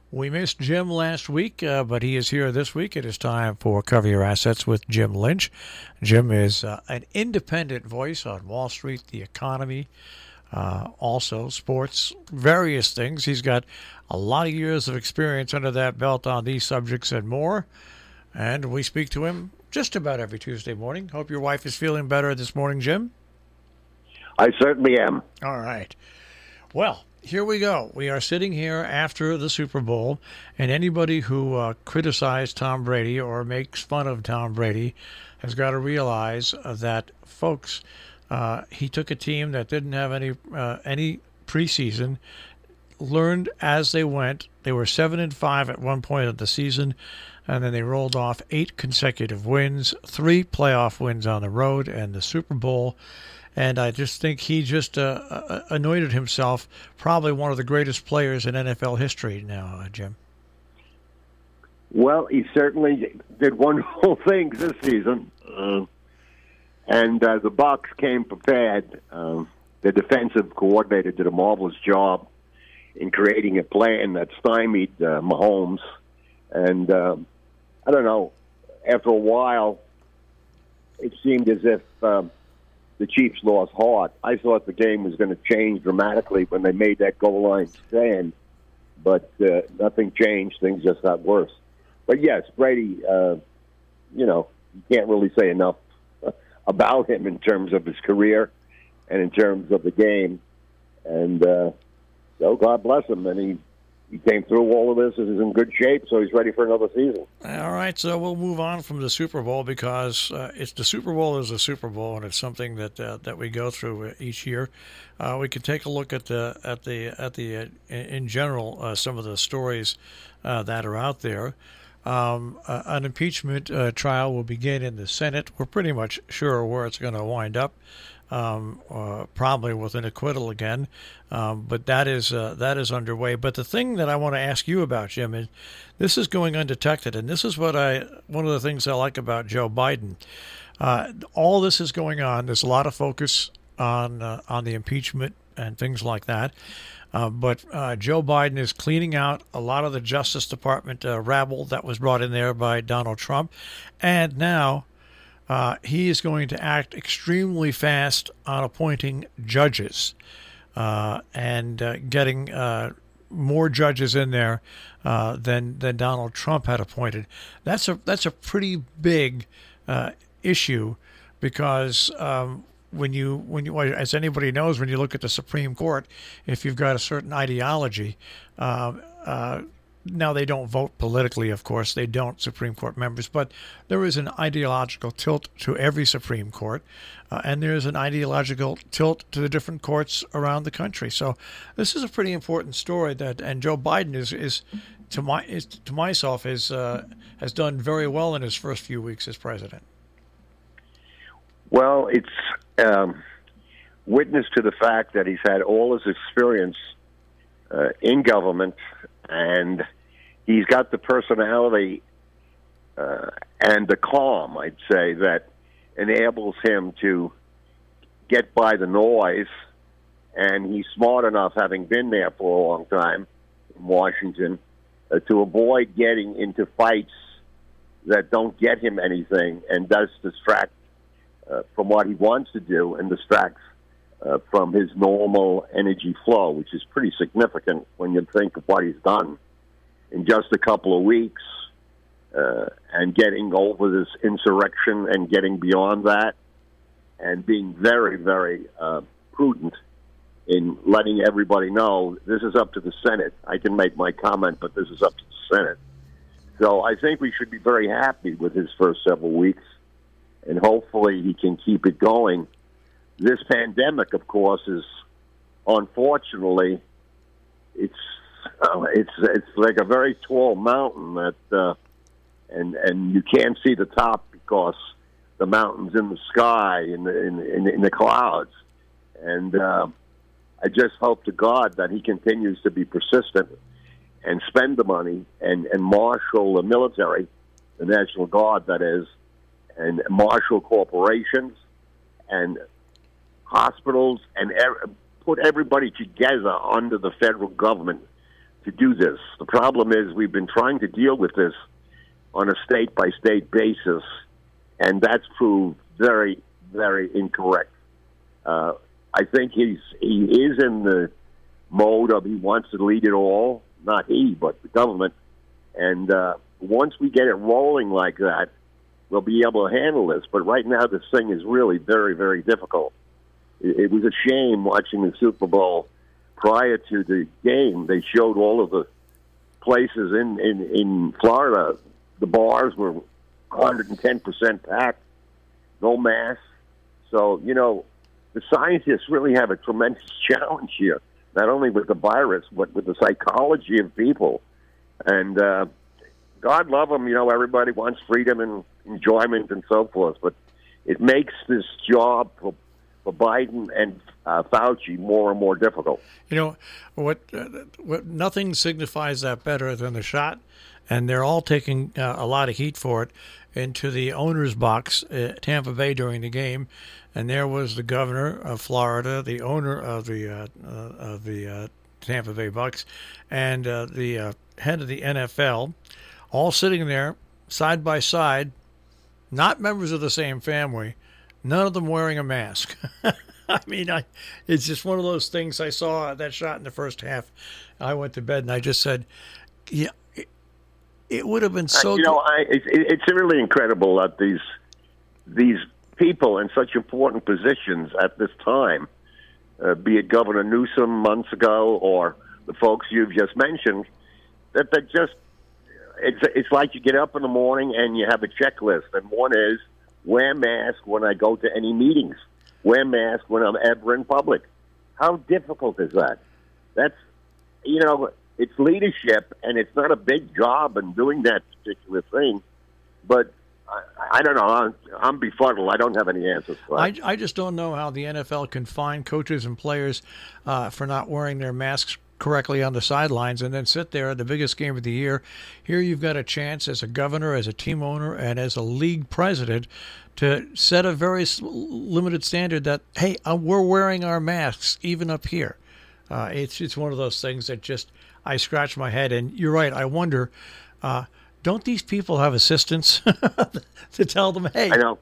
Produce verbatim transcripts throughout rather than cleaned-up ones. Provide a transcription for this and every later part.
We missed Jim last week, uh, but he is here this week. It is time for Cover Your Assets with Jim Lynch. Jim is uh, an independent voice on Wall Street, the economy, uh, also sports, various things. He's got a lot of years of experience under that belt on these subjects and more. And we speak to him just about every Tuesday morning. Hope your wife is feeling better this morning, Jim. I certainly am. All right. Well, here we go. We are sitting here after the Super Bowl, and anybody who uh, criticized Tom Brady or makes fun of Tom Brady has got to realize uh, that, folks, uh, he took a team that didn't have any uh, any preseason, learned as they went. They were seven and five at one point of the season, and then they rolled off eight consecutive wins, three playoff wins on the road, and the Super Bowl. And I just think he just uh, anointed himself probably one of the greatest players in N F L history now, uh, Jim. Well, he certainly did wonderful things this season. Uh, and uh, the Bucs came prepared. Uh, the defensive coordinator did a marvelous job in creating a plan that stymied uh, Mahomes. And uh, I don't know, after a while, it seemed as if uh, the Chiefs lost heart. I thought the game was going to change dramatically when they made that goal line stand, but uh, nothing changed. Things just got worse. But yes, Brady, uh, you know, you can't really say enough about him in terms of his career and in terms of the game. And uh, so God bless him. And he, he came through all of this and is in good shape, so he's ready for another season. All right, so we'll move on from the Super Bowl because uh, it's the Super Bowl is the Super Bowl, and it's something that uh, that we go through each year. Uh, we can take a look at the at the at the uh, in general uh, some of the stories uh, that are out there. Um, uh, an impeachment uh, trial will begin in the Senate. We're pretty much sure where it's going to wind up. Um, uh, probably with an acquittal again, um, but that is uh, that is underway. But the thing that I want to ask you about, Jim, is this is going undetected, and this is what I one of the things I like about Joe Biden. Uh, all this is going on. There's a lot of focus on uh, on the impeachment and things like that. Uh, but uh, Joe Biden is cleaning out a lot of the Justice Department uh, rabble that was brought in there by Donald Trump, and now. Uh, he is going to act extremely fast on appointing judges uh, and uh, getting uh, more judges in there uh, than than Donald Trump had appointed. That's a that's a pretty big uh, issue because um, when you when you as anybody knows, when you look at the Supreme Court, if you've got a certain ideology. Uh, uh, Now, they don't vote politically, of course. They don't, Supreme Court members. But there is an ideological tilt to every Supreme Court, uh, and there is an ideological tilt to the different courts around the country. So this is a pretty important story. That and Joe Biden is, is to my is, to myself, is uh, has done very well in his first few weeks as president. Well, it's um, witness to the fact that he's had all his experience uh, in government. And he's got the personality uh, and the calm, I'd say, that enables him to get by the noise. And he's smart enough, having been there for a long time in Washington, uh, to avoid getting into fights that don't get him anything and does distract uh, from what he wants to do and distracts Uh, from his normal energy flow, which is pretty significant when you think of what he's done in just a couple of weeks uh, and getting over this insurrection and getting beyond that and being very, very uh, prudent in letting everybody know this is up to the Senate. I can make my comment, but this is up to the Senate. So I think we should be very happy with his first several weeks, and hopefully he can keep it going. This pandemic, of course, is unfortunately it's uh, it's it's like a very tall mountain that uh, and and you can't see the top because the mountain's in the sky in the in, in, in the clouds. And uh, I just hope to God that he continues to be persistent and spend the money and and marshal the military, the National Guard, that is, and marshal corporations and hospitals and er- put everybody together under the federal government to do this. The problem is we've been trying to deal with this on a state-by-state basis, and that's proved very, very incorrect. Uh, I think he's he is in the mode of he wants to lead it all, not he, but the government. And uh, once we get it rolling like that, we'll be able to handle this. But right now, this thing is really very, very difficult. It, it was a shame watching the Super Bowl. Prior to the game, they showed all of the places in, in, in Florida. The bars were one hundred ten percent packed, no masks. So, you know, the scientists really have a tremendous challenge here, not only with the virus, but with the psychology of people. And uh, God love them, you know, everybody wants freedom and enjoyment and so forth, but it makes this job for, for Biden and uh, Fauci more and more difficult. You know, what, uh, what nothing signifies that better than the shot, and they're all taking uh, a lot of heat for it, into the owner's box at Tampa Bay during the game. And there was the governor of Florida, the owner of the uh, uh, of the uh, Tampa Bay Bucks, and uh, the uh, head of the N F L, all sitting there side by side, not members of the same family, none of them wearing a mask. I mean, I, it's just one of those things. I saw that shot in the first half. I went to bed and I just said, yeah, it, it would have been so uh, You know, I, it, it's really incredible that these these people in such important positions at this time, uh, be it Governor Newsom months ago or the folks you've just mentioned, that they just, it's, it's like you get up in the morning and you have a checklist, and one is wear mask when I go to any meetings, wear mask when I'm ever in public. How difficult is that? That's, you know, it's leadership, and it's not a big job in doing that particular thing, but I, I don't know. I'm, I'm befuddled. I don't have any answers for that. I, I just don't know how the N F L can fine coaches and players uh, for not wearing their masks correctly on the sidelines and then sit there at the biggest game of the year. Here you've got a chance as a governor, as a team owner, and as a league president to set a very limited standard that, hey, uh, we're wearing our masks even up here. Uh, it's, it's one of those things that just, I scratch my head. And you're right. I wonder, uh, don't these people have assistants to tell them, hey, I know.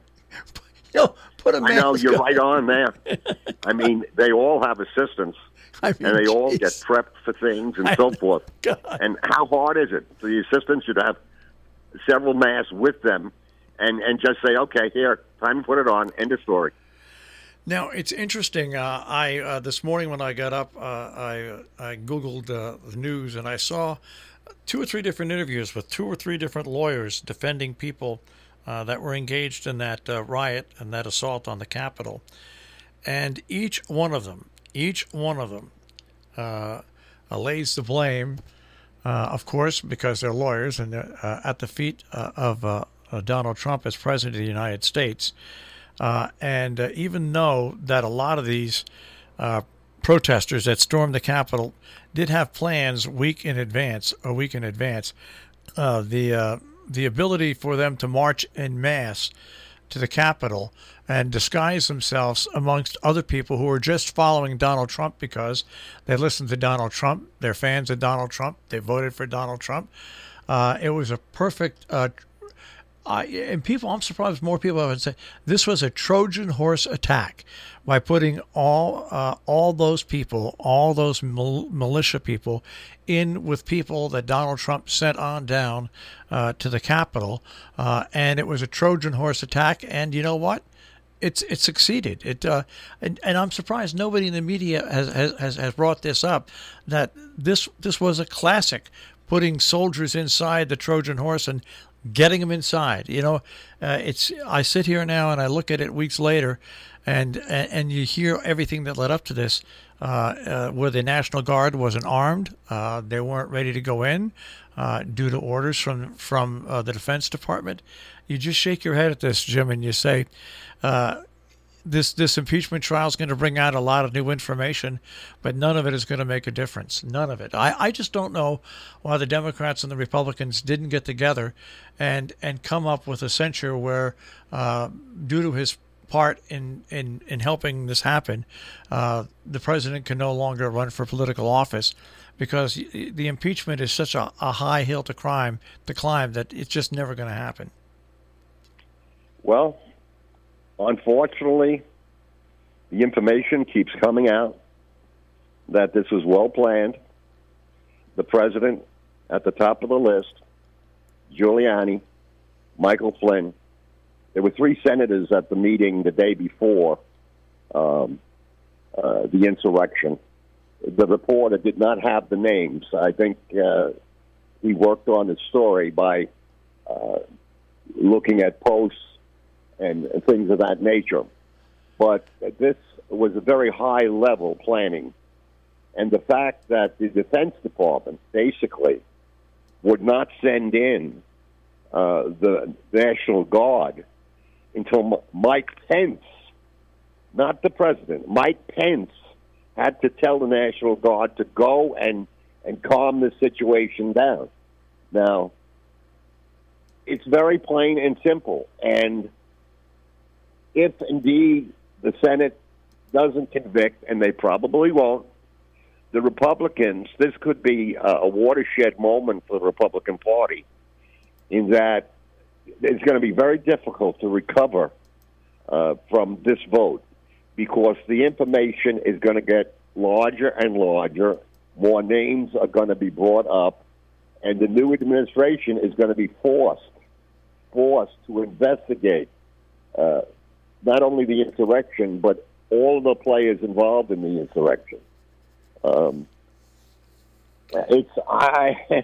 You know, put a mask I know, you're on. right on there. I mean, they all have assistants, I mean, and they geez. all get prepped for things and I so know. forth. God. And how hard is it? The assistants should have several masks with them and, and just say, okay, here, time to put it on, end of story. Now, it's interesting. Uh, I uh, this morning when I got up, uh, I I Googled uh, the news, and I saw two or three different interviews with two or three different lawyers defending people uh, that were engaged in that uh, riot and that assault on the Capitol. And each one of them, each one of them uh, lays the blame, uh, of course, because they're lawyers, and they're uh, at the feet uh, of uh, uh, Donald Trump as President of the United States. Uh, and uh, even know that a lot of these uh, protesters that stormed the Capitol did have plans week in advance, a week in advance. Uh, the uh, the ability for them to march en masse to the Capitol and disguise themselves amongst other people who are just following Donald Trump because they listened to Donald Trump, they're fans of Donald Trump, they voted for Donald Trump. Uh, it was a perfect uh, Uh, and people, I'm surprised more people have said this was a Trojan horse attack by putting all uh, all those people, all those mil- militia people, in with people that Donald Trump sent on down uh, to the Capitol, uh, and it was a Trojan horse attack. And you know what? It's it succeeded. It uh, and, and I'm surprised nobody in the media has, has has brought this up. That this this was a classic, putting soldiers inside the Trojan horse and getting them inside. You know, uh, it's. I sit here now and I look at it weeks later, and and, and you hear everything that led up to this, uh, uh, where the National Guard wasn't armed, uh, they weren't ready to go in, uh, due to orders from from uh, the Defense Department. You just shake your head at this, Jim, and you say, uh, this this impeachment trial is going to bring out a lot of new information, but none of it is going to make a difference. None of it. I, I just don't know why the Democrats and the Republicans didn't get together and and come up with a censure where, uh, due to his part in, in, in helping this happen, uh, the president can no longer run for political office because the impeachment is such a, a high hill to climb to climb that it's just never going to happen. Well, unfortunately, the information keeps coming out that this was well planned. The president at the top of the list, Giuliani, Michael Flynn. There were three senators at the meeting the day before um, uh, the insurrection. The reporter did not have the names. I think uh, he worked on the story by uh, looking at posts and, and things of that nature. But this was a very high-level planning. And the fact that the Defense Department basically would not send in uh, the National Guard until M- Mike Pence, not the president, Mike Pence had to tell the National Guard to go and, and calm the situation down. Now, it's very plain and simple. And if indeed the Senate doesn't convict, and they probably won't, the Republicans, this could be a watershed moment for the Republican Party in that it's going to be very difficult to recover uh, from this vote because the information is going to get larger and larger. More names are going to be brought up, and the new administration is going to be forced, forced to investigate uh, not only the insurrection, but all the players involved in the insurrection. Um, it's I,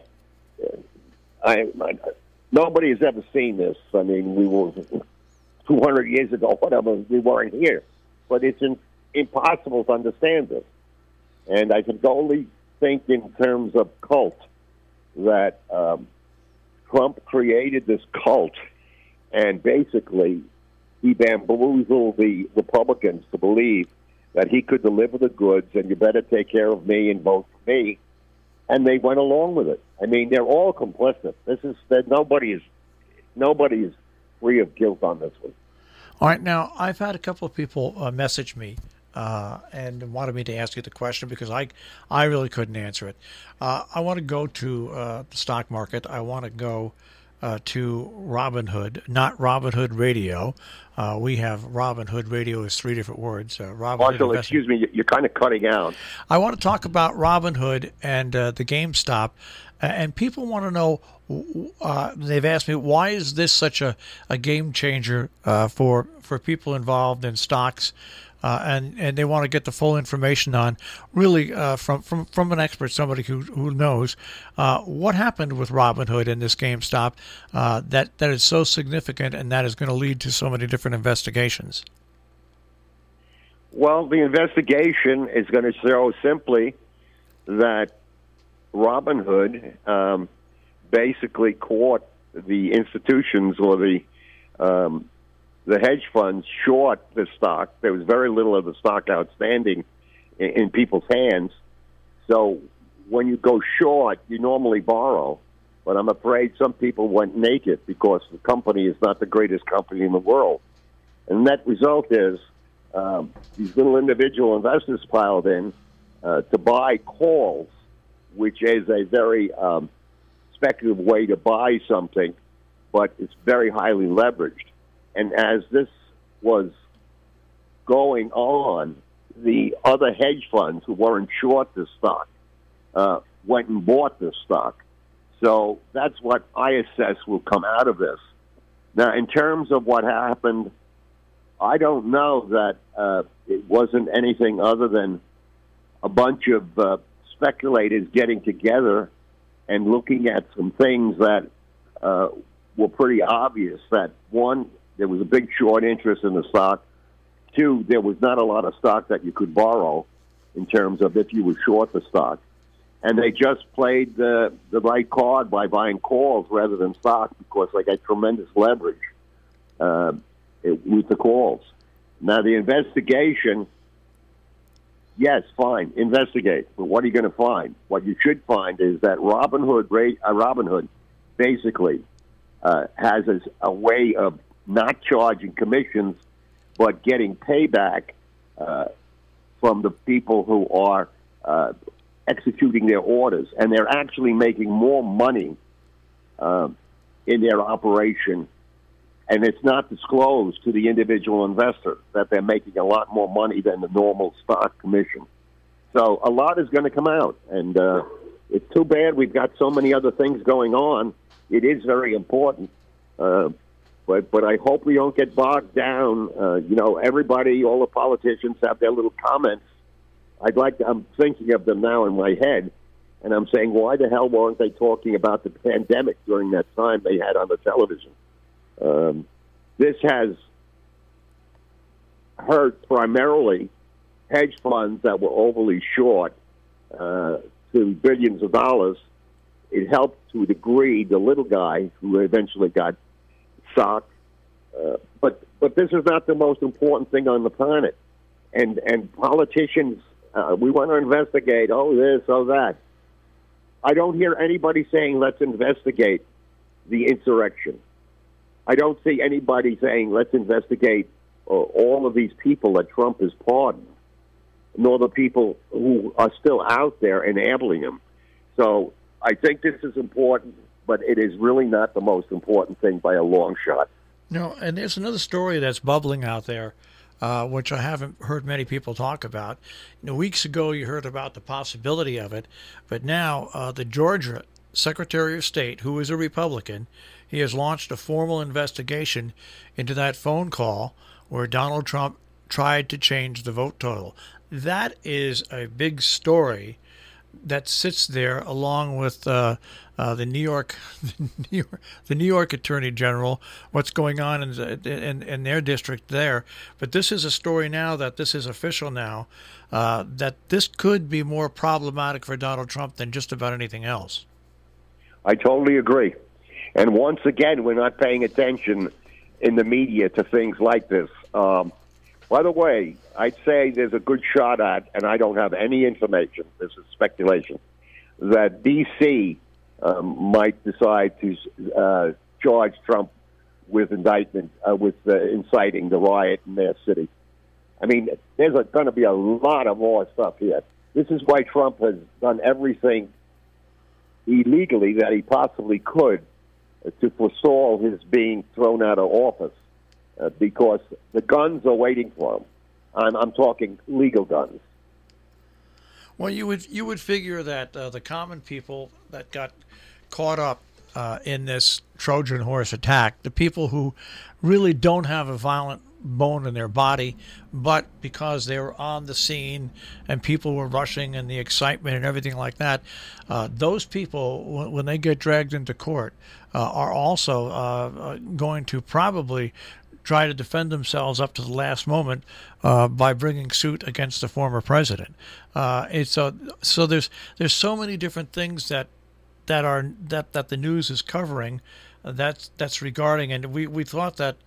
I, I, nobody has ever seen this. I mean, we were two hundred years ago, whatever. We weren't here, but it's in, impossible to understand this. And I can only think in terms of cult that um, Trump created this cult, and basically he bamboozled the Republicans to believe that he could deliver the goods, and you better take care of me and vote for me. And they went along with it. I mean, they're all complicit. This is that nobody is nobody is free of guilt on this one. All right, now I've had a couple of people uh, message me uh, and wanted me to ask you the question because I I really couldn't answer it. Uh, I want to go to uh, the stock market. I want to go uh, to Robinhood, not Robinhood Radio. Uh, we have Robinhood Radio is three different words. Uh, Robinhood Marshall, Investment. excuse me, you're kind of cutting out. I want to talk about Robinhood and uh, the GameStop, uh, and people want to know. Uh, they've asked me why is this such a, a game changer uh, for for people involved in stocks, uh, and and they want to get the full information on really uh, from from from an expert, somebody who who knows uh, what happened with Robinhood and this GameStop uh, that that is so significant and that is going to lead to so many different investigations. Well, the investigation is going to show simply that Robinhood um, basically caught the institutions or the um, the hedge funds short the stock. There was very little of the stock outstanding in, in people's hands. So when you go short, you normally borrow. But I'm afraid some people went naked because the company is not the greatest company in the world. And the net result is um, these little individual investors piled in uh, to buy calls, which is a very um, speculative way to buy something, but it's very highly leveraged. And as this was going on, the other hedge funds who weren't short this stock uh, went and bought this stock. So that's what I assess will come out of this. Now, in terms of what happened, I don't know that uh, it wasn't anything other than a bunch of uh, speculators getting together and looking at some things that uh, were pretty obvious. That one, there was a big short interest in the stock. Two, there was not a lot of stock that you could borrow in terms of if you were short the stock. And they just played the, the right card by buying calls rather than stock because they got tremendous leverage uh, it, with the calls. Now, the investigation, yes, fine, investigate. But what are you going to find? What you should find is that Robinhood, uh, Robinhood basically uh, has a, a way of not charging commissions but getting payback uh, from the people who are uh, executing their orders, and they're actually making more money uh, in their operation, and it's not disclosed to the individual investor that they're making a lot more money than the normal stock commission. So a lot is going to come out, and uh, it's too bad we've got so many other things going on. It is very important, uh, but but I hope we don't get bogged down. Uh, you know, everybody, all the politicians have their little comments. I'd like to, I'm thinking of them now in my head, and I'm saying, why the hell weren't they talking about the pandemic during that time they had on the television? Um, this has hurt primarily hedge funds that were overly short uh, to billions of dollars. It helped to a degree the little guy who eventually got socked. Uh, but but this is not the most important thing on the planet. And and politicians, uh, we want to investigate, oh, this, oh, that. I don't hear anybody saying, let's investigate the insurrection. I don't see anybody saying, let's investigate uh, all of these people that Trump has pardoned, nor the people who are still out there enabling him. So I think this is important, but it is really not the most important thing by a long shot. No, and there's another story that's bubbling out there, uh, which I haven't heard many people talk about. You know, weeks ago, you heard about the possibility of it, but now uh, the Georgia Secretary of State, who is a Republican, he has launched a formal investigation into that phone call where Donald Trump tried to change the vote total. That is a big story that sits there along with uh, uh, the New York, the New York, the New York Attorney General, what's going on in, in in their district there. But this is a story now that this is official now, uh, that this could be more problematic for Donald Trump than just about anything else. I totally agree. And once again, we're not paying attention in the media to things like this. Um, by the way, I'd say there's a good shot at, and I don't have any information, this is speculation, that D C um, might decide to uh, charge Trump with indictment, uh, with uh, inciting the riot in their city. I mean, there's going to be a lot of more stuff here. This is why Trump has done everything illegally that he possibly could to forestall his being thrown out of office, uh, because the guns are waiting for him. I'm, I'm talking legal guns. Well, you would you would figure that uh, the common people that got caught up uh, in this Trojan horse attack, the people who really don't have a violent bone in their body, but because they were on the scene and people were rushing and the excitement and everything like that, uh, those people, when they get dragged into court, uh, are also uh, going to probably try to defend themselves up to the last moment uh, by bringing suit against the former president. Uh, it's so so there's there's so many different things that that are that, that the news is covering uh, that's that's regarding, and we, we thought that.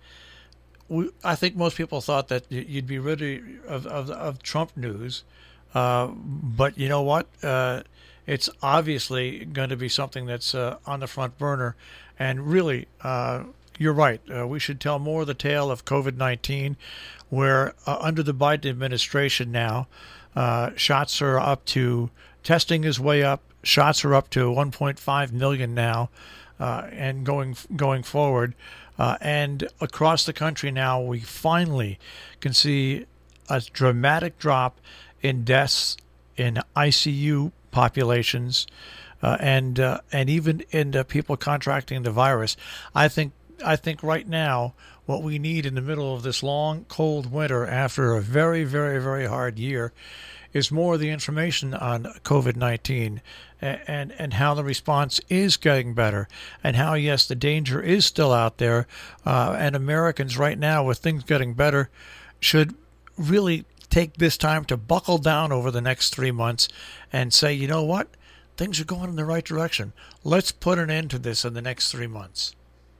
We, I think most people thought that you'd be rid of, of, of Trump news, uh, but you know what? Uh, it's obviously going to be something that's uh, on the front burner, and really, uh, you're right. Uh, we should tell more of the tale of COVID nineteen, where uh, under the Biden administration now, uh, shots are up to, testing is way up, shots are up to one point five million now, uh, and going going forward. Uh, and across the country now, we finally can see a dramatic drop in deaths in I C U populations, uh, and uh, and even in uh, people contracting the virus. I think I think right now what we need in the middle of this long, cold winter after a very, very, very hard year is more of the information on COVID nineteen and, and, and how the response is getting better, and how, yes, the danger is still out there. Uh, and Americans right now, with things getting better, should really take this time to buckle down over the next three months and say, you know what? Things are going in the right direction. Let's put an end to this in the next three months.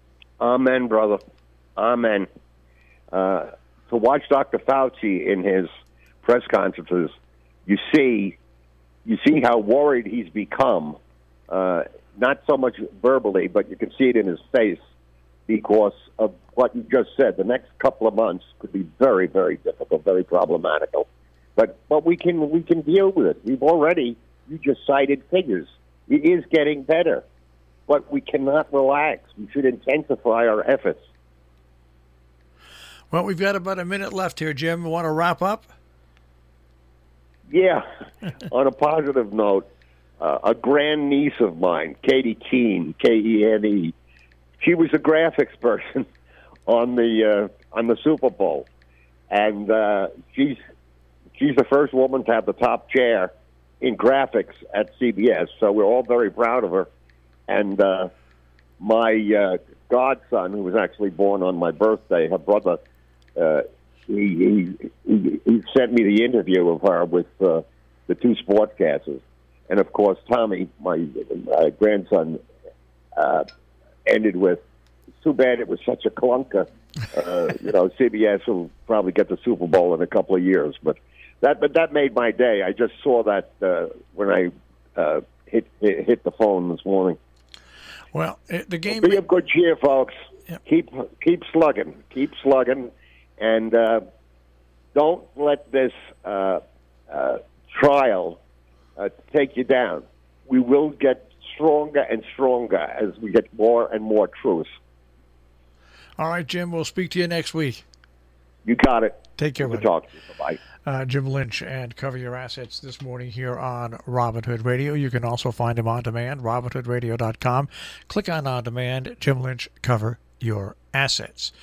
Amen, brother. Amen. Uh, to watch Doctor Fauci in his press conferences, you see, you see how worried he's become. Uh, not so much verbally, but you can see it in his face because of what you just said. The next couple of months could be very, very difficult, very problematical. But but we can we can deal with it. We've already, you just cited figures. It is getting better, but we cannot relax. We should intensify our efforts. Well, we've got about a minute left here, Jim. Want to wrap up? Yeah. On a positive note, uh, a grandniece of mine, Katie Keene, K E N E, she was a graphics person on the uh, on the Super Bowl, and uh, she's she's the first woman to have the top chair in graphics at C B S. So we're all very proud of her. And uh, my uh, godson, who was actually born on my birthday, her brother, uh, he, he, he he sent me the interview of her with uh, the two sportscasters, and of course Tommy, my uh, grandson, uh, ended with, "It's too bad it was such a clunker." Uh, you know, C B S will probably get the Super Bowl in a couple of years, but that but that made my day. I just saw that uh, when I uh, hit, hit hit the phone this morning. Well, it, the game. Be of good cheer, folks. Yep. Keep keep slugging, keep slugging, and uh, don't let this uh, uh, trial uh, take you down. We will get stronger and stronger as we get more and more truth. All right, Jim. We'll speak to you next week. You got it. Take care. Good to talk to you. Bye. Uh, Jim Lynch and Cover Your Assets this morning here on Robin Hood Radio. You can also find him on demand, robin hood radio dot com. Click on On Demand, Jim Lynch, Cover Your Assets.